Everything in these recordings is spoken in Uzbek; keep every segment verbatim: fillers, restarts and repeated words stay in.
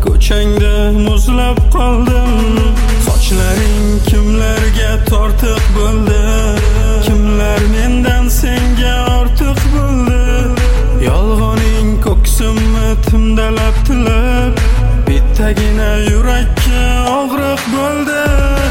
ko'changda muzlab qoldim. Sochlaring kimlarga tortiq bo'ldi, kimlar mendan senga ortiq bo'ldi. Yolg'oning ko'ksimni timdalab tilib, bittagina yurakka og'riq bo'ldi.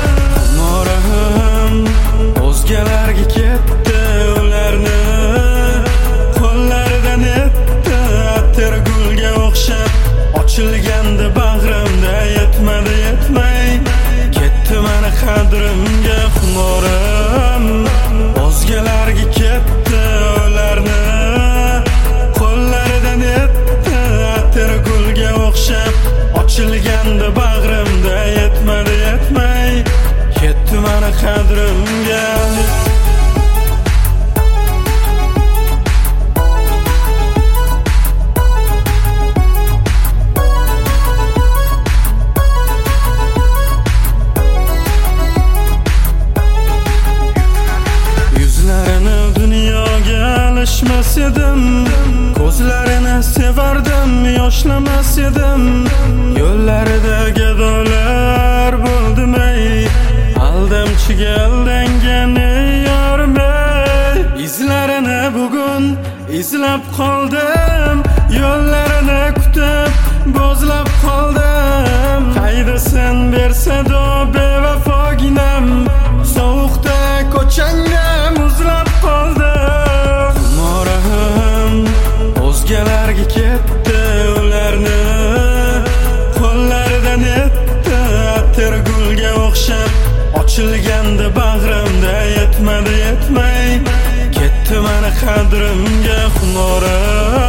Moram o'zgalarga ketdi, ularni qo'llaridan etdi. Atir gulga o'xshab ochilgandi bag'rimda, yetmadi yetmay ketdi mani qadrimga. Xunorim o'zgalarga ketdi, ularni qo'llaridan etdi. Atir gulga o'xshab ochilgandi bag'rimda, yetmadi yetmay ketdi mani qadrimga. Yuzlarini dunyoga alishmas edim, ko'zlarini sevardim, yoshlamas edim. Yo'llarida gadolar bo'ldim ey, aldamchiga aldangan ey yorim ey. Izlarini bugun izlab qoldim, yo'llarini kutib bo'zlab qoldim. Qaydasan bersado bevafoginam, sovuqda ko'changda muzlab qoldim. Moram o'zgalarga ketdi, ularni qo'llaridan etdi. Atir gulga o'xshab ochilgandi bag'rimda, yetmadi yetmay ketdi mani qadrimga. Xunorim